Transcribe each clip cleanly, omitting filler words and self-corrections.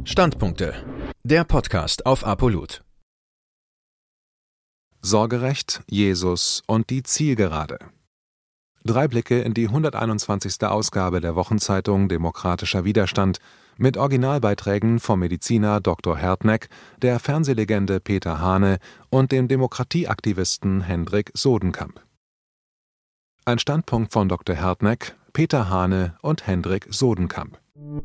Standpunkte. Der Podcast auf ApoLoot. Sorgerecht, Jesus und die Zielgerade. 3 Blicke in die 121. Ausgabe der Wochenzeitung Demokratischer Widerstand mit Originalbeiträgen vom Mediziner Dr. Hertneck, der Fernsehlegende Peter Hane und dem Demokratieaktivisten Hendrik Sodenkamp. Ein Standpunkt von Dr. Hertneck, Peter Hane und Hendrik Sodenkamp.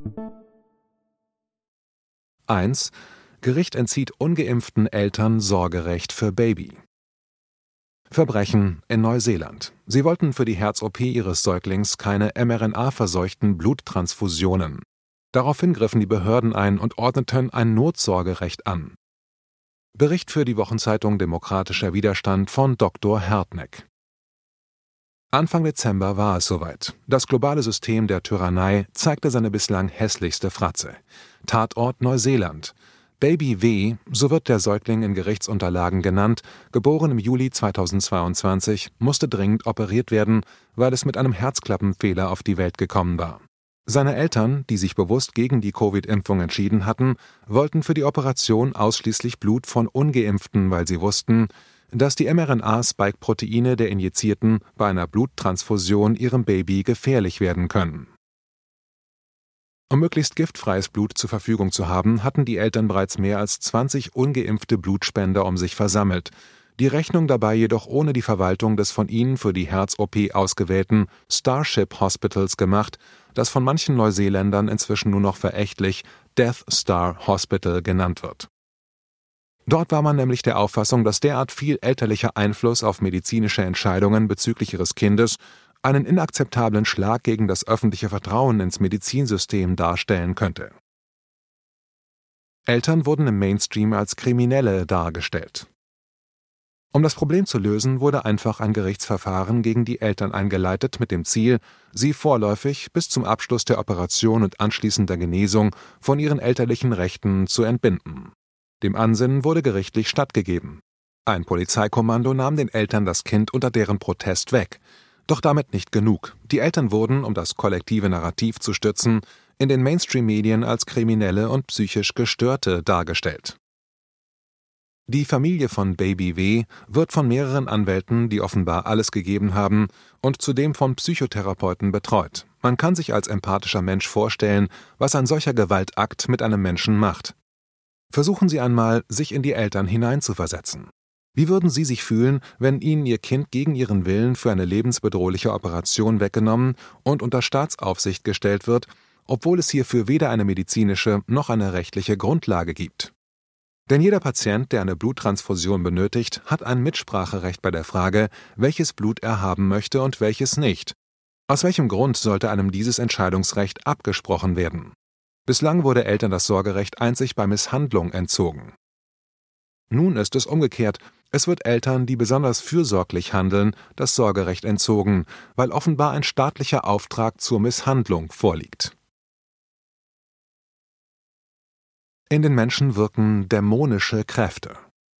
1. Gericht entzieht ungeimpften Eltern Sorgerecht für Baby. Verbrechen in Neuseeland. Sie wollten für die Herz-OP ihres Säuglings keine mRNA-verseuchten Bluttransfusionen. Daraufhin griffen die Behörden ein und ordneten ein Notsorgerecht an. Bericht für die Wochenzeitung Demokratischer Widerstand von Dr. Hertneck. Anfang Dezember war es soweit. Das globale System der Tyrannei zeigte seine bislang hässlichste Fratze. Tatort Neuseeland. Baby W., so wird der Säugling in Gerichtsunterlagen genannt, geboren im Juli 2022, musste dringend operiert werden, weil es mit einem Herzklappenfehler auf die Welt gekommen war. Seine Eltern, die sich bewusst gegen die Covid-Impfung entschieden hatten, wollten für die Operation ausschließlich Blut von Ungeimpften, weil sie wussten, dass die mRNA-Spike-Proteine der Injizierten bei einer Bluttransfusion ihrem Baby gefährlich werden können. Um möglichst giftfreies Blut zur Verfügung zu haben, hatten die Eltern bereits mehr als 20 ungeimpfte Blutspender um sich versammelt, die Rechnung dabei jedoch ohne die Verwaltung des von ihnen für die Herz-OP ausgewählten Starship Hospitals gemacht, das von manchen Neuseeländern inzwischen nur noch verächtlich Death Star Hospital genannt wird. Dort war man nämlich der Auffassung, dass derart viel elterlicher Einfluss auf medizinische Entscheidungen bezüglich ihres Kindes einen inakzeptablen Schlag gegen das öffentliche Vertrauen ins Medizinsystem darstellen könnte. Eltern wurden im Mainstream als Kriminelle dargestellt. Um das Problem zu lösen, wurde einfach ein Gerichtsverfahren gegen die Eltern eingeleitet mit dem Ziel, sie vorläufig bis zum Abschluss der Operation und anschließender Genesung von ihren elterlichen Rechten zu entbinden. Dem Ansinnen wurde gerichtlich stattgegeben. Ein Polizeikommando nahm den Eltern das Kind unter deren Protest weg. Doch damit nicht genug. Die Eltern wurden, um das kollektive Narrativ zu stützen, in den Mainstream-Medien als Kriminelle und psychisch Gestörte dargestellt. Die Familie von Baby W. wird von mehreren Anwälten, die offenbar alles gegeben haben, und zudem von Psychotherapeuten betreut. Man kann sich als empathischer Mensch vorstellen, was ein solcher Gewaltakt mit einem Menschen macht. Versuchen Sie einmal, sich in die Eltern hineinzuversetzen. Wie würden Sie sich fühlen, wenn Ihnen Ihr Kind gegen Ihren Willen für eine lebensbedrohliche Operation weggenommen und unter Staatsaufsicht gestellt wird, obwohl es hierfür weder eine medizinische noch eine rechtliche Grundlage gibt? Denn jeder Patient, der eine Bluttransfusion benötigt, hat ein Mitspracherecht bei der Frage, welches Blut er haben möchte und welches nicht. Aus welchem Grund sollte einem dieses Entscheidungsrecht abgesprochen werden? Bislang wurde Eltern das Sorgerecht einzig bei Misshandlung entzogen. Nun ist es umgekehrt. Es wird Eltern, die besonders fürsorglich handeln, das Sorgerecht entzogen, weil offenbar ein staatlicher Auftrag zur Misshandlung vorliegt. In den Menschen wirken dämonische Kräfte.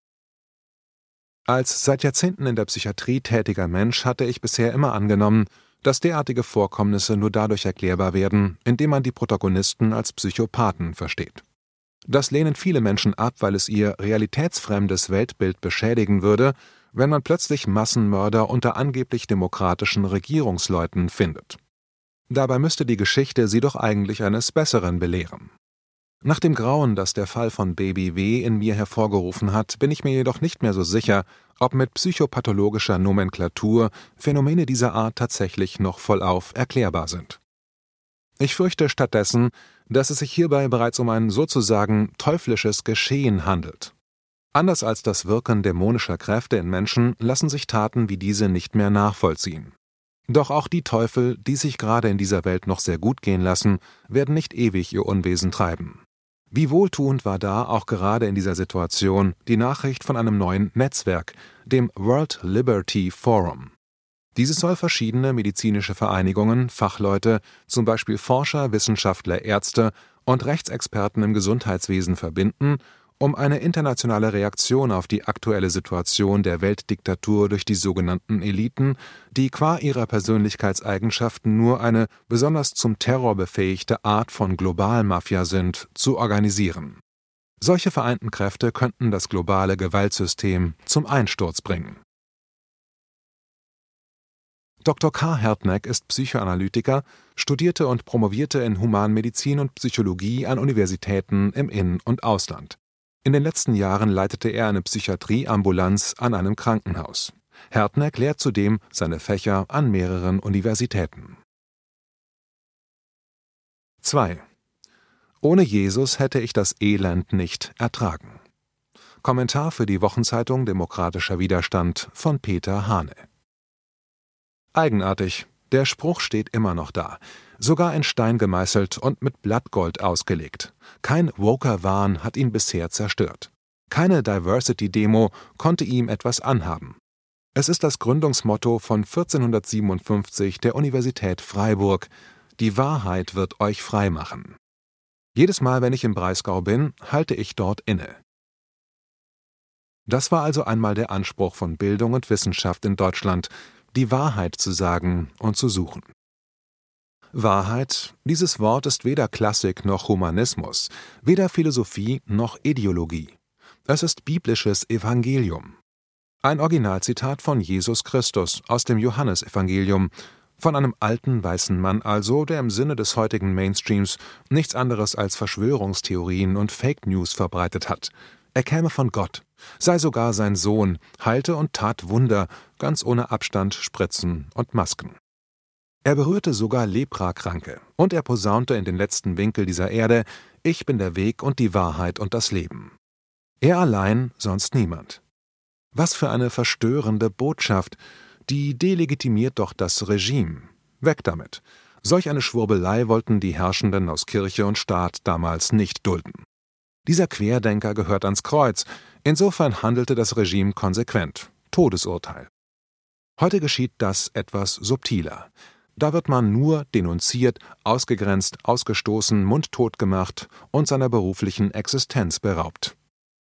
Als seit Jahrzehnten in der Psychiatrie tätiger Mensch hatte ich bisher immer angenommen, dass derartige Vorkommnisse nur dadurch erklärbar werden, indem man die Protagonisten als Psychopathen versteht. Das lehnen viele Menschen ab, weil es ihr realitätsfremdes Weltbild beschädigen würde, wenn man plötzlich Massenmörder unter angeblich demokratischen Regierungsleuten findet. Dabei müsste die Geschichte sie doch eigentlich eines Besseren belehren. Nach dem Grauen, das der Fall von Baby W. in mir hervorgerufen hat, bin ich mir jedoch nicht mehr so sicher, ob mit psychopathologischer Nomenklatur Phänomene dieser Art tatsächlich noch vollauf erklärbar sind. Ich fürchte stattdessen, dass es sich hierbei bereits um ein sozusagen teuflisches Geschehen handelt. Anders als das Wirken dämonischer Kräfte in Menschen lassen sich Taten wie diese nicht mehr nachvollziehen. Doch auch die Teufel, die sich gerade in dieser Welt noch sehr gut gehen lassen, werden nicht ewig ihr Unwesen treiben. Wie wohltuend war da auch gerade in dieser Situation die Nachricht von einem neuen Netzwerk, dem World Liberty Forum. Dieses soll verschiedene medizinische Vereinigungen, Fachleute, zum Beispiel Forscher, Wissenschaftler, Ärzte und Rechtsexperten im Gesundheitswesen verbinden um eine internationale Reaktion auf die aktuelle Situation der Weltdiktatur durch die sogenannten Eliten, die qua ihrer Persönlichkeitseigenschaften nur eine besonders zum Terror befähigte Art von Globalmafia sind, zu organisieren. Solche vereinten Kräfte könnten das globale Gewaltsystem zum Einsturz bringen. Dr. K. Hertneck ist Psychoanalytiker, studierte und promovierte in Humanmedizin und Psychologie an Universitäten im In- und Ausland. In den letzten Jahren leitete er eine Psychiatrieambulanz an einem Krankenhaus. Hertneck lehrt zudem seine Fächer an mehreren Universitäten. 2. Ohne Jesus hätte ich das Elend nicht ertragen. Kommentar für die Wochenzeitung Demokratischer Widerstand von Peter Hane. Eigenartig, der Spruch steht immer noch da, sogar in Stein gemeißelt und mit Blattgold ausgelegt. Kein Woker-Wahn hat ihn bisher zerstört. Keine Diversity-Demo konnte ihm etwas anhaben. Es ist das Gründungsmotto von 1457 der Universität Freiburg: Die Wahrheit wird euch frei machen. Jedes Mal, wenn ich im Breisgau bin, halte ich dort inne. Das war also einmal der Anspruch von Bildung und Wissenschaft in Deutschland, die Wahrheit zu sagen und zu suchen. Wahrheit, dieses Wort ist weder Klassik noch Humanismus, weder Philosophie noch Ideologie. Es ist biblisches Evangelium. Ein Originalzitat von Jesus Christus aus dem Johannesevangelium, von einem alten weißen Mann also, der im Sinne des heutigen Mainstreams nichts anderes als Verschwörungstheorien und Fake News verbreitet hat. Er käme von Gott, sei sogar sein Sohn, heilte und tat Wunder, ganz ohne Abstand, Spritzen und Masken. Er berührte sogar Leprakranke und er posaunte in den letzten Winkel dieser Erde: Ich bin der Weg und die Wahrheit und das Leben. Er allein, sonst niemand. Was für eine verstörende Botschaft, die delegitimiert doch das Regime. Weg damit. Solch eine Schwurbelei wollten die Herrschenden aus Kirche und Staat damals nicht dulden. Dieser Querdenker gehört ans Kreuz, insofern handelte das Regime konsequent. Todesurteil. Heute geschieht das etwas subtiler. Da wird man nur denunziert, ausgegrenzt, ausgestoßen, mundtot gemacht und seiner beruflichen Existenz beraubt.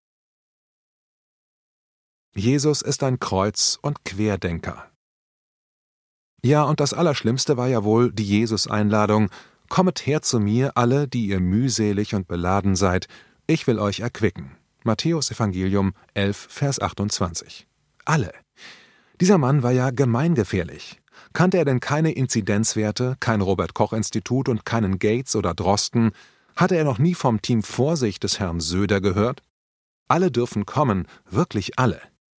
Jesus ist ein Kreuz- und Querdenker. Ja, und das Allerschlimmste war ja wohl die Jesus-Einladung: Kommet her zu mir, alle, die ihr mühselig und beladen seid, ich will euch erquicken. Matthäus Evangelium 11, Vers 28. Alle. Dieser Mann war ja gemeingefährlich. Kannte er denn keine Inzidenzwerte, kein Robert-Koch-Institut und keinen Gates oder Drosten? Hatte er noch nie vom Team Vorsicht des Herrn Söder gehört? Alle dürfen kommen, wirklich alle.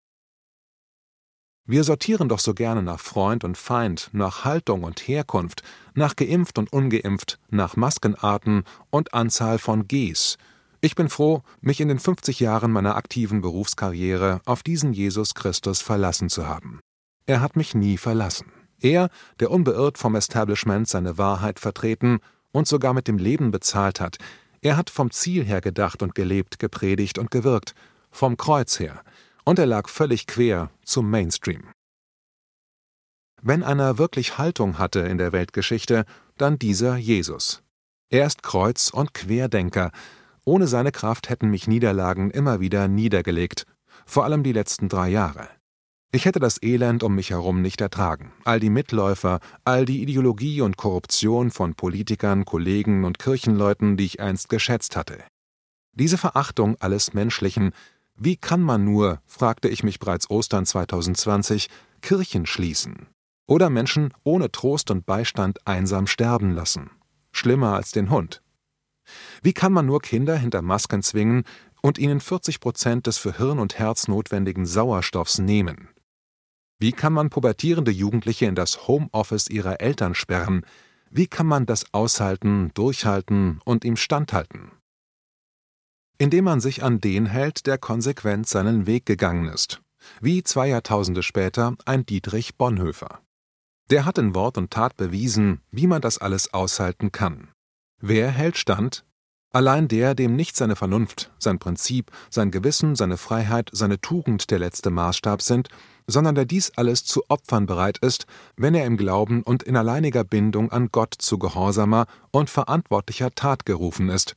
Wir sortieren doch so gerne nach Freund und Feind, nach Haltung und Herkunft, nach geimpft und ungeimpft, nach Maskenarten und Anzahl von Gs. Ich bin froh, mich in den 50 Jahren meiner aktiven Berufskarriere auf diesen Jesus Christus verlassen zu haben. Er hat mich nie verlassen. Er, der unbeirrt vom Establishment seine Wahrheit vertreten und sogar mit dem Leben bezahlt hat, er hat vom Ziel her gedacht und gelebt, gepredigt und gewirkt, vom Kreuz her, und er lag völlig quer zum Mainstream. Wenn einer wirklich Haltung hatte in der Weltgeschichte, dann dieser Jesus. Er ist Kreuz- und Querdenker. Ohne seine Kraft hätten mich Niederlagen immer wieder niedergelegt, vor allem die letzten 3 Jahre. Ich hätte das Elend um mich herum nicht ertragen, all die Mitläufer, all die Ideologie und Korruption von Politikern, Kollegen und Kirchenleuten, die ich einst geschätzt hatte. Diese Verachtung alles Menschlichen: Wie kann man nur, fragte ich mich bereits Ostern 2020, Kirchen schließen? Oder Menschen ohne Trost und Beistand einsam sterben lassen? Schlimmer als den Hund. Wie kann man nur Kinder hinter Masken zwingen und ihnen 40% des für Hirn und Herz notwendigen Sauerstoffs nehmen? Wie kann man pubertierende Jugendliche in das Homeoffice ihrer Eltern sperren? Wie kann man das aushalten, durchhalten und ihm standhalten? Indem man sich an den hält, der konsequent seinen Weg gegangen ist. Wie 2 Jahrtausende später ein Dietrich Bonhoeffer. Der hat in Wort und Tat bewiesen, wie man das alles aushalten kann. Wer hält stand? Allein der, dem nicht seine Vernunft, sein Prinzip, sein Gewissen, seine Freiheit, seine Tugend der letzte Maßstab sind, sondern der dies alles zu opfern bereit ist, wenn er im Glauben und in alleiniger Bindung an Gott zu gehorsamer und verantwortlicher Tat gerufen ist,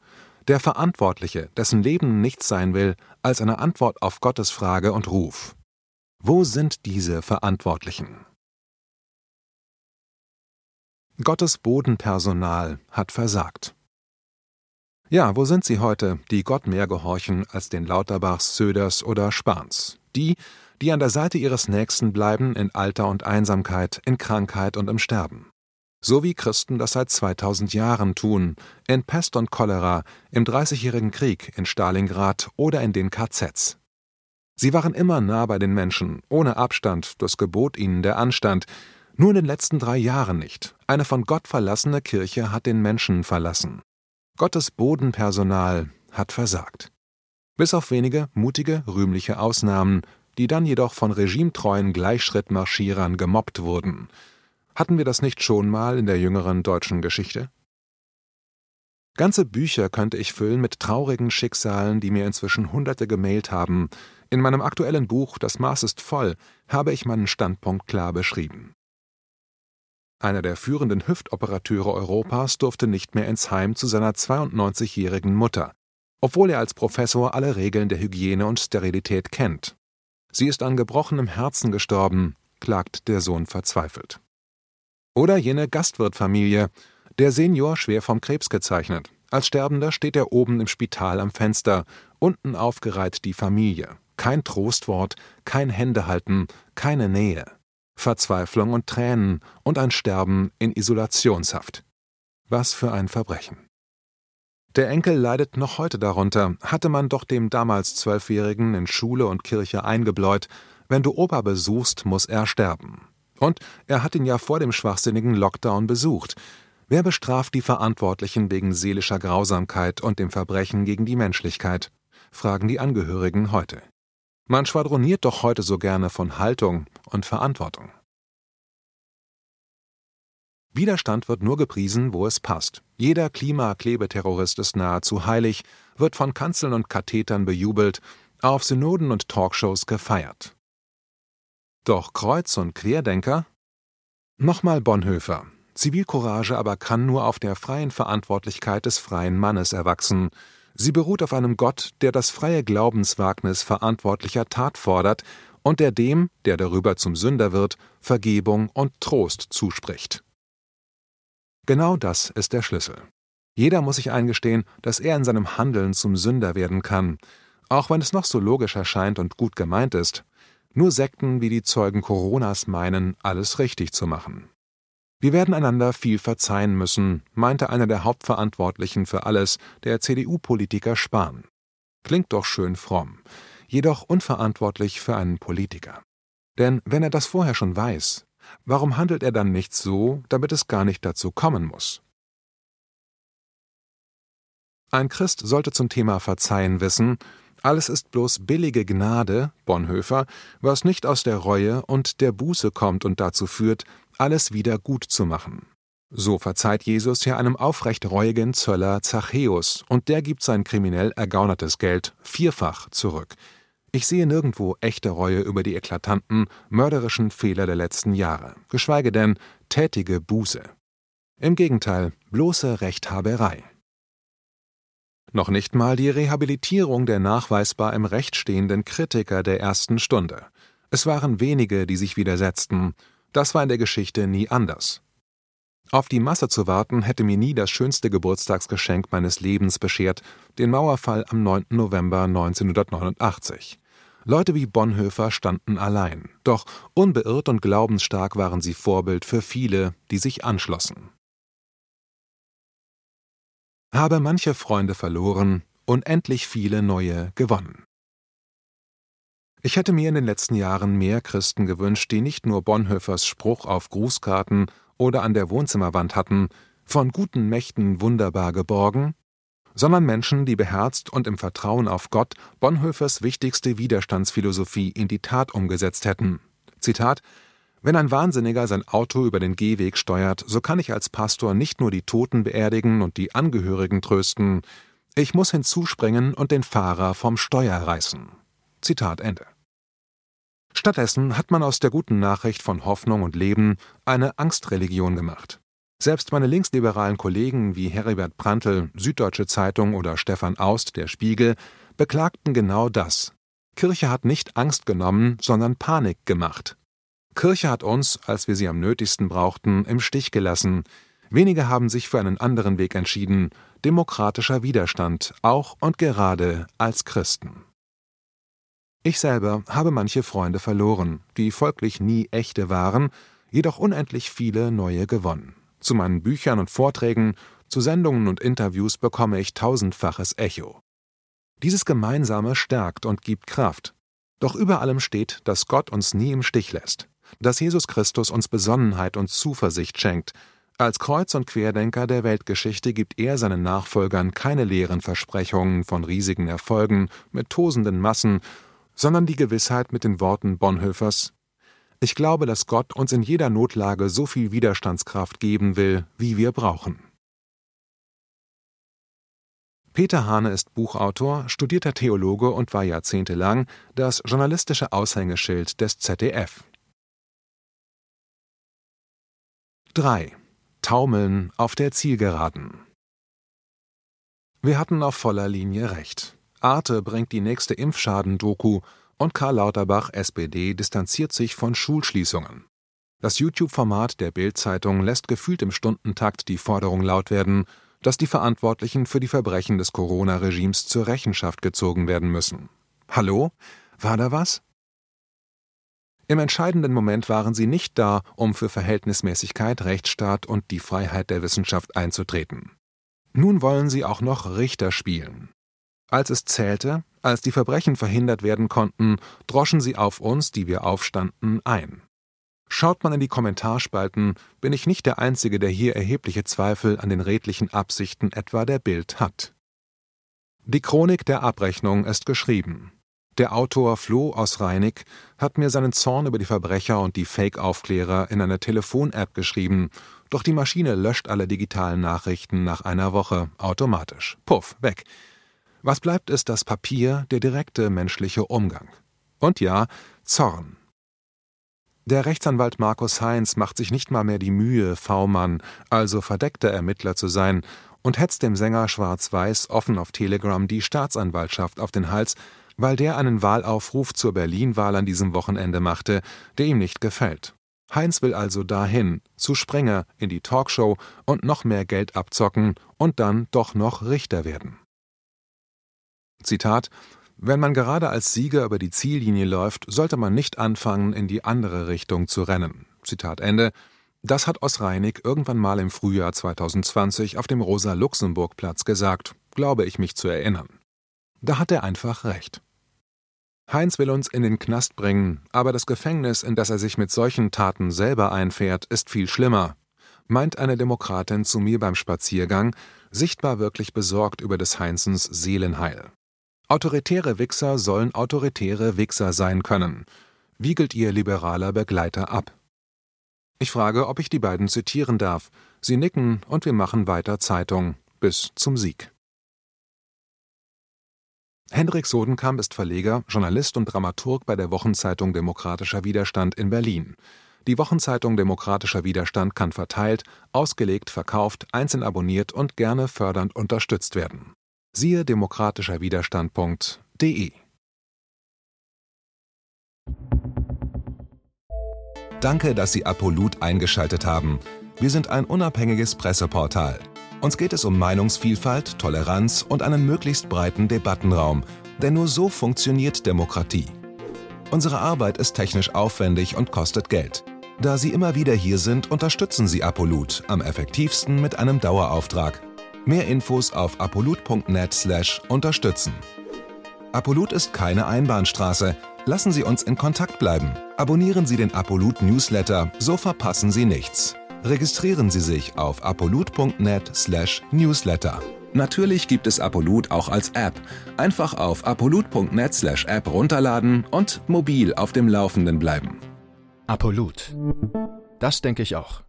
Der Verantwortliche, dessen Leben nichts sein will als eine Antwort auf Gottes Frage und Ruf. Wo sind diese Verantwortlichen? Gottes Bodenpersonal hat versagt. Ja, wo sind sie heute, die Gott mehr gehorchen als den Lauterbachs, Söders oder Spahns? Die an der Seite ihres Nächsten bleiben in Alter und Einsamkeit, in Krankheit und im Sterben. So wie Christen das seit 2000 Jahren tun, in Pest und Cholera, im Dreißigjährigen Krieg, in Stalingrad oder in den KZs. Sie waren immer nah bei den Menschen, ohne Abstand, das gebot ihnen der Anstand. Nur in den letzten 3 Jahren nicht. Eine von Gott verlassene Kirche hat den Menschen verlassen. Gottes Bodenpersonal hat versagt. Bis auf wenige mutige, rühmliche Ausnahmen, die dann jedoch von regimetreuen Gleichschrittmarschierern gemobbt wurden. Hatten wir das nicht schon mal in der jüngeren deutschen Geschichte? Ganze Bücher könnte ich füllen mit traurigen Schicksalen, die mir inzwischen Hunderte gemailt haben. In meinem aktuellen Buch »Das Maß ist voll« habe ich meinen Standpunkt klar beschrieben. Einer der führenden Hüftoperateure Europas durfte nicht mehr ins Heim zu seiner 92-jährigen Mutter, obwohl er als Professor alle Regeln der Hygiene und Sterilität kennt. Sie ist an gebrochenem Herzen gestorben, klagt der Sohn verzweifelt. Oder jene Gastwirtfamilie, der Senior schwer vom Krebs gezeichnet. Als Sterbender steht er oben im Spital am Fenster, unten aufgereiht die Familie. Kein Trostwort, kein Händehalten, keine Nähe. Verzweiflung und Tränen und ein Sterben in Isolationshaft. Was für ein Verbrechen. Der Enkel leidet noch heute darunter, hatte man doch dem damals 12-Jährigen in Schule und Kirche eingebläut, wenn du Opa besuchst, muss er sterben. Und er hat ihn ja vor dem schwachsinnigen Lockdown besucht. Wer bestraft die Verantwortlichen wegen seelischer Grausamkeit und dem Verbrechen gegen die Menschlichkeit? Fragen die Angehörigen heute. Man schwadroniert doch heute so gerne von Haltung und Verantwortung. Widerstand wird nur gepriesen, wo es passt. Jeder Klimaklebeterrorist ist nahezu heilig, wird von Kanzeln und Kathetern bejubelt, auf Synoden und Talkshows gefeiert. Doch Kreuz- und Querdenker? Nochmal Bonhoeffer. Zivilcourage aber kann nur auf der freien Verantwortlichkeit des freien Mannes erwachsen. Sie beruht auf einem Gott, der das freie Glaubenswagnis verantwortlicher Tat fordert und der dem, der darüber zum Sünder wird, Vergebung und Trost zuspricht. Genau das ist der Schlüssel. Jeder muss sich eingestehen, dass er in seinem Handeln zum Sünder werden kann, auch wenn es noch so logisch erscheint und gut gemeint ist. Nur Sekten wie die Zeugen Coronas meinen, alles richtig zu machen. Wir werden einander viel verzeihen müssen, meinte einer der Hauptverantwortlichen für alles, der CDU-Politiker Spahn. Klingt doch schön fromm, jedoch unverantwortlich für einen Politiker. Denn wenn er das vorher schon weiß, warum handelt er dann nicht so, damit es gar nicht dazu kommen muss? Ein Christ sollte zum Thema Verzeihen wissen, alles ist bloß billige Gnade, Bonhoeffer, was nicht aus der Reue und der Buße kommt und dazu führt, alles wieder gut zu machen. So verzeiht Jesus ja einem aufrecht reuigen Zöller Zachäus, und der gibt sein kriminell ergaunertes Geld 4-fach zurück. Ich sehe nirgendwo echte Reue über die eklatanten, mörderischen Fehler der letzten Jahre, geschweige denn tätige Buße. Im Gegenteil, bloße Rechthaberei. Noch nicht mal die Rehabilitierung der nachweisbar im Recht stehenden Kritiker der ersten Stunde. Es waren wenige, die sich widersetzten. Das war in der Geschichte nie anders. Auf die Masse zu warten, hätte mir nie das schönste Geburtstagsgeschenk meines Lebens beschert, den Mauerfall am 9. November 1989. Leute wie Bonhoeffer standen allein, doch unbeirrt und glaubensstark waren sie Vorbild für viele, die sich anschlossen. Habe manche Freunde verloren, unendlich viele neue gewonnen. Ich hätte mir in den letzten Jahren mehr Christen gewünscht, die nicht nur Bonhoeffers Spruch auf Grußkarten oder an der Wohnzimmerwand hatten, von guten Mächten wunderbar geborgen, sondern Menschen, die beherzt und im Vertrauen auf Gott Bonhoeffers wichtigste Widerstandsphilosophie in die Tat umgesetzt hätten. Zitat: Wenn ein Wahnsinniger sein Auto über den Gehweg steuert, so kann ich als Pastor nicht nur die Toten beerdigen und die Angehörigen trösten, ich muss hinzuspringen und den Fahrer vom Steuer reißen. Zitat Ende. Stattdessen hat man aus der guten Nachricht von Hoffnung und Leben eine Angstreligion gemacht. Selbst meine linksliberalen Kollegen wie Heribert Prantl, Süddeutsche Zeitung oder Stefan Aust, der Spiegel, beklagten genau das. Kirche hat nicht Angst genommen, sondern Panik gemacht. Kirche hat uns, als wir sie am nötigsten brauchten, im Stich gelassen. Wenige haben sich für einen anderen Weg entschieden, demokratischer Widerstand, auch und gerade als Christen. Ich selber habe manche Freunde verloren, die folglich nie echte waren, jedoch unendlich viele neue gewonnen. Zu meinen Büchern und Vorträgen, zu Sendungen und Interviews bekomme ich tausendfaches Echo. Dieses Gemeinsame stärkt und gibt Kraft. Doch über allem steht, dass Gott uns nie im Stich lässt, dass Jesus Christus uns Besonnenheit und Zuversicht schenkt. Als Kreuz- und Querdenker der Weltgeschichte gibt er seinen Nachfolgern keine leeren Versprechungen von riesigen Erfolgen mit tosenden Massen, sondern die Gewissheit mit den Worten Bonhoeffers: Ich glaube, dass Gott uns in jeder Notlage so viel Widerstandskraft geben will, wie wir brauchen. Peter Hane ist Buchautor, studierter Theologe und war jahrzehntelang das journalistische Aushängeschild des ZDF. 3. Taumeln auf der Zielgeraden. Wir hatten auf voller Linie recht. Arte bringt die nächste Impfschaden-Doku und Karl Lauterbach, SPD, distanziert sich von Schulschließungen. Das YouTube-Format der Bild-Zeitung lässt gefühlt im Stundentakt die Forderung laut werden, dass die Verantwortlichen für die Verbrechen des Corona-Regimes zur Rechenschaft gezogen werden müssen. Hallo? War da was? Im entscheidenden Moment waren sie nicht da, um für Verhältnismäßigkeit, Rechtsstaat und die Freiheit der Wissenschaft einzutreten. Nun wollen sie auch noch Richter spielen. Als es zählte, als die Verbrechen verhindert werden konnten, droschen sie auf uns, die wir aufstanden, ein. Schaut man in die Kommentarspalten, bin ich nicht der Einzige, der hier erhebliche Zweifel an den redlichen Absichten etwa der Bild hat. Die Chronik der Abrechnung ist geschrieben. Der Autor Flo aus Reinig hat mir seinen Zorn über die Verbrecher und die Fake-Aufklärer in einer Telefon-App geschrieben, doch die Maschine löscht alle digitalen Nachrichten nach einer Woche automatisch. Puff, weg. Was bleibt, ist das Papier, der direkte menschliche Umgang. Und ja, Zorn. Der Rechtsanwalt Markus Heinz macht sich nicht mal mehr die Mühe, V-Mann, also verdeckter Ermittler zu sein, und hetzt dem Sänger Schwarz-Weiß offen auf Telegram die Staatsanwaltschaft auf den Hals, weil der einen Wahlaufruf zur Berlin-Wahl an diesem Wochenende machte, der ihm nicht gefällt. Heinz will also dahin, zu Springer, in die Talkshow und noch mehr Geld abzocken und dann doch noch Richter werden. Zitat: Wenn man gerade als Sieger über die Ziellinie läuft, sollte man nicht anfangen, in die andere Richtung zu rennen. Zitat Ende. Das hat Os Reinig irgendwann mal im Frühjahr 2020 auf dem Rosa-Luxemburg-Platz gesagt, glaube ich mich zu erinnern. Da hat er einfach recht. Heinz will uns in den Knast bringen, aber das Gefängnis, in das er sich mit solchen Taten selber einfährt, ist viel schlimmer, meint eine Demokratin zu mir beim Spaziergang, sichtbar wirklich besorgt über des Heinzens Seelenheil. Autoritäre Wichser sollen autoritäre Wichser sein können, wiegelt ihr liberaler Begleiter ab. Ich frage, ob ich die beiden zitieren darf. Sie nicken und wir machen weiter Zeitung bis zum Sieg. Hendrik Sodenkamp ist Verleger, Journalist und Dramaturg bei der Wochenzeitung Demokratischer Widerstand in Berlin. Die Wochenzeitung Demokratischer Widerstand kann verteilt, ausgelegt, verkauft, einzeln abonniert und gerne fördernd unterstützt werden. Siehe demokratischerwiderstand.de. Danke, dass Sie Apolut eingeschaltet haben. Wir sind ein unabhängiges Presseportal. Uns geht es um Meinungsvielfalt, Toleranz und einen möglichst breiten Debattenraum, denn nur so funktioniert Demokratie. Unsere Arbeit ist technisch aufwendig und kostet Geld. Da Sie immer wieder hier sind, unterstützen Sie Apolut am effektivsten mit einem Dauerauftrag. Mehr Infos auf apolut.net/unterstützen. Apolut ist keine Einbahnstraße. Lassen Sie uns in Kontakt bleiben. Abonnieren Sie den Apolut Newsletter, so verpassen Sie nichts. Registrieren Sie sich auf apolut.net/newsletter. Natürlich gibt es Apolut auch als App. Einfach auf apolut.net/app runterladen und mobil auf dem Laufenden bleiben. Apolut. Das denke ich auch.